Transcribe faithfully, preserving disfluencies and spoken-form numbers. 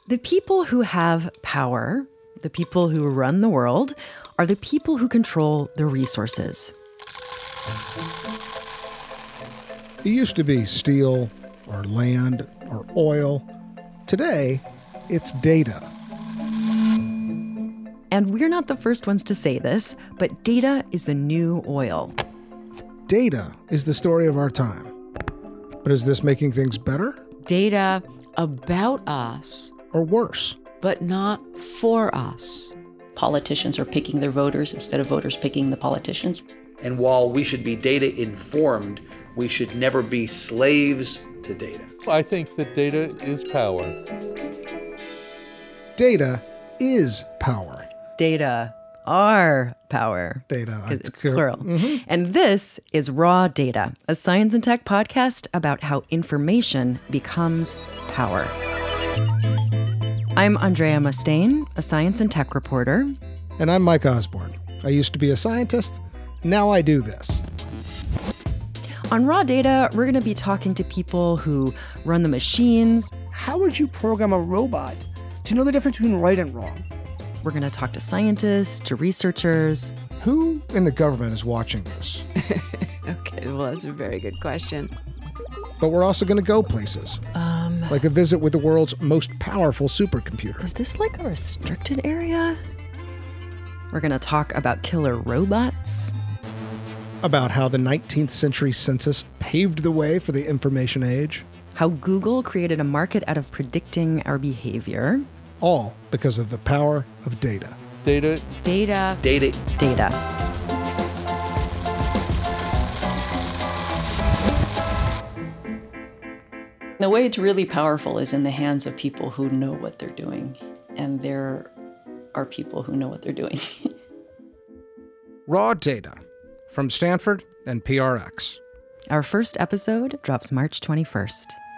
The people who have power, the people who run the world, are the people who control the resources. It used to be steel or land or oil. Today, it's data. And we're not the first ones to say this, but data is the new oil. Data is the story of our time. But is this making things better? Data about us. Or worse? But not for us. Politicians are picking their voters instead of voters picking the politicians. And while we should be data informed, we should never be slaves to data. I think that data is power. Data is power. Data are power. Data. It's plural. Mm-hmm. And this is Raw Data, a science and tech podcast about how information becomes power. I'm Andrea Mustaine, a science and tech reporter. And I'm Mike Osborne. I used to be a scientist. Now I do this. On Raw Data, we're going to be talking to people who run the machines. How would you program a robot to know the difference between right and wrong? We're going to talk to scientists, to researchers. Who in the government is watching this? Okay, well, that's a very good question. But we're also going to go places. Um, like a visit with the world's most powerful supercomputer. Is this like a restricted area? We're going to talk about killer robots. About how the nineteenth century census paved the way for the information age. How Google created a market out of predicting our behavior. All because of the power of data. Data. Data. Data. Data. The way it's really powerful is in the hands of people who know what they're doing. And there are people who know what they're doing. Raw Data from Stanford and P R X. Our first episode drops March twenty-first.